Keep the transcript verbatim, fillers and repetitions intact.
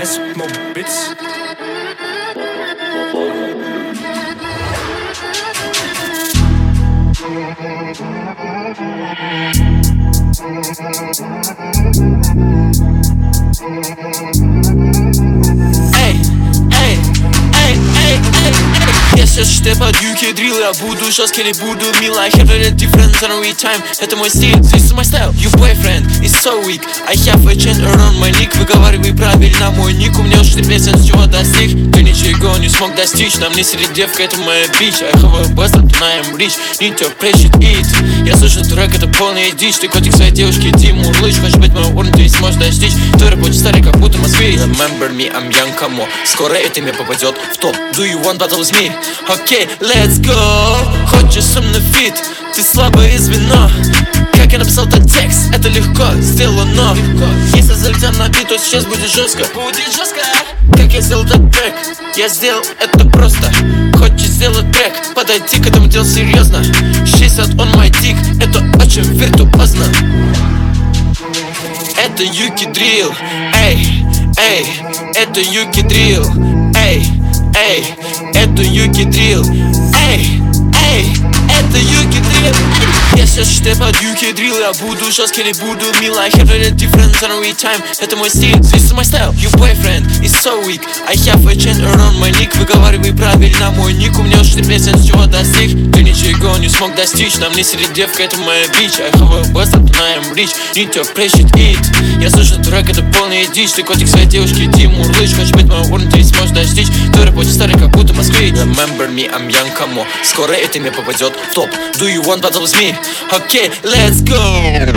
Desmo Bits. Эй, эй, эй, эй, эй. Если что под юки дрил, я буду жесткий или буду мил. I have a difference and we time. Это мой стиль, this is my style. Your boyfriend is so weak. I have a chain around my neck. Выговаривай правильно мой ник. У меня уже три песен, с чего достиг. Ты ничего не смог достичь. Нам не среди девка, это моя бич. I have a best, but I am rich. Need to appreciate it. Я слышу трек, это полная дичь. Ты котик своей девушки, Тимур Лыч. Хочешь быть моим уровнем, ты не сможешь достичь. Твой рабочий старый, как будто москвич. Remember me, I'm young, come on. Скоро это имя попадет в топ. Do you want battle with me? Окей, okay, let's go. Хочешь со мной фит? Ты слабое звено. Как я написал этот текст, это легко сделано. Если залетел на бит, то сейчас будет жестко. Будет жестко. Как я сделал этот трек? Я сделал это просто. Хочешь сделать трек? Подойти к этому делу серьезно. шестьдесят on my dick, это очень виртуозно. Это Юки Дрил. Эй, эй, это Юки Дрил. Эй, эй, это Юки Дрил. Эй, эй, это Юки Дрил. Если что под Юки Дрил, я буду жесткий или буду мил. I have a difference and we time. Это мой стиль, this is my style. Your boyfriend is so weak. I have a chain around my neck. Выговаривай правильно мой ник. У меня уже три песен, с чего достиг. Ты ничего не смог достичь. Нам не среди девка, это моя бич. I have a best, but I am rich. Need to appreciate it. Я слышу трек, это полная дичь. Ты котик своей девушки, Тимур Лыч. Хочешь быть моим уровнем, ты не сможешь достичь. Твой рабочий старый, как будто москвич. Remember me, I'm young, come on. Скоро это имя попадет в топ. Do you want battle with me? Okay, let's go.